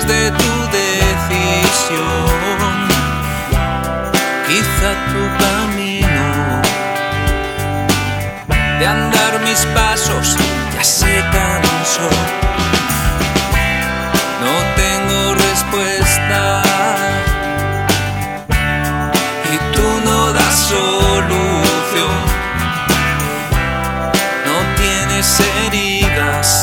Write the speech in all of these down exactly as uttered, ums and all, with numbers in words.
de tu decisión. Quizá tu camino de andar mis pasos ya se cansó. No tengo respuesta y tú no das solución. No tienes heridas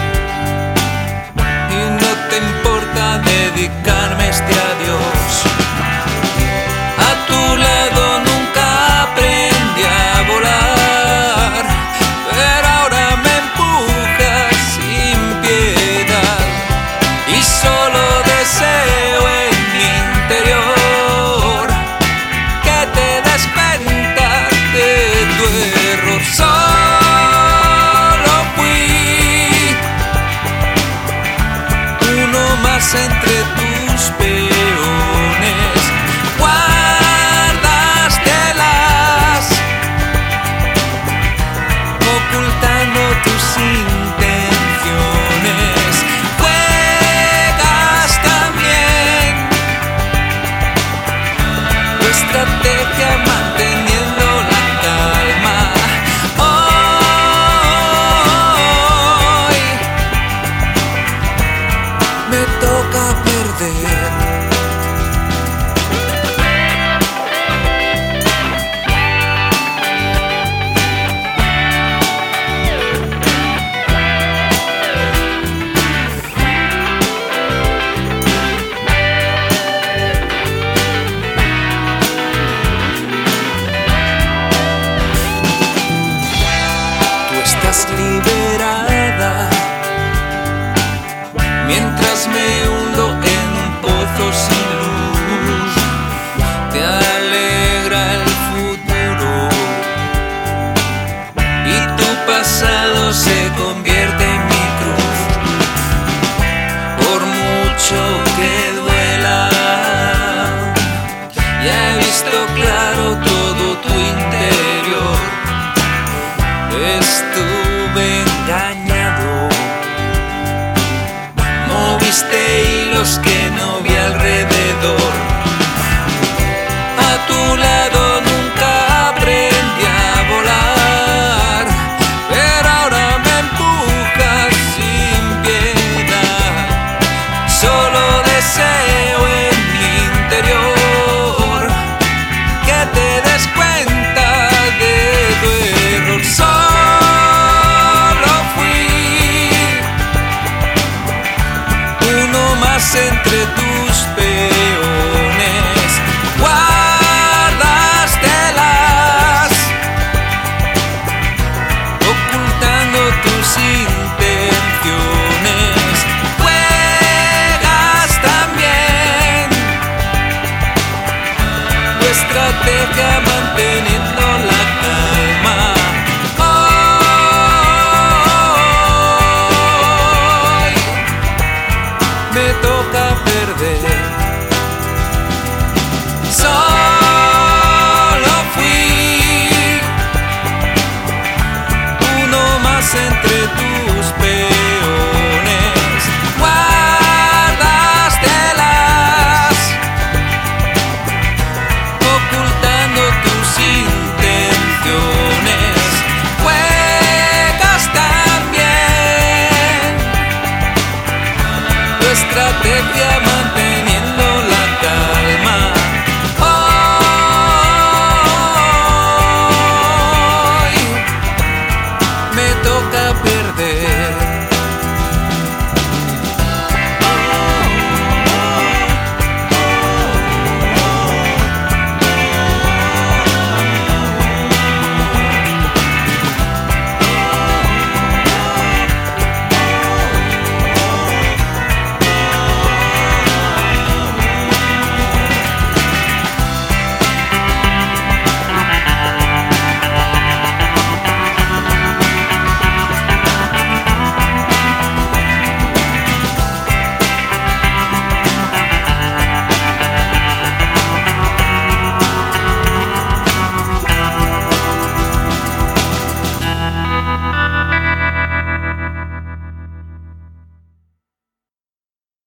y no te importa dedicarme este adiós. A tu lado nunca aprendí a volar, pero ahora me empujas sin piedad y solo deseo en mi interior que te des cuenta de tu error. Solo fui uno más entre tus peones. Guárdatelas ocultando tus intenciones. Juegas también tu estrategia manteniendo la calma. Hoy me toca perder. Estás liberada mientras me hundo en un pozo sin luz. Te alegra el futuro y tu pasado se convierte en mi cruz. Por mucho que duela, ya he visto claro todo tu interior. Estuve engañado, moviste hilos que no vi alrededor. A tu lado nunca aprendí a volar, pero ahora me empujas sin piedad. Solo deseo en mi interior que te des cuenta de tu error. Entre tus peones, guárdatelas ocultando tus intenciones. Juegas también tu estrategia manteniendo la calma. Me toca perder. Solo fui uno más entre tus peones. Guárdatelas ocultando tus intenciones. Juegas también tu estrategia.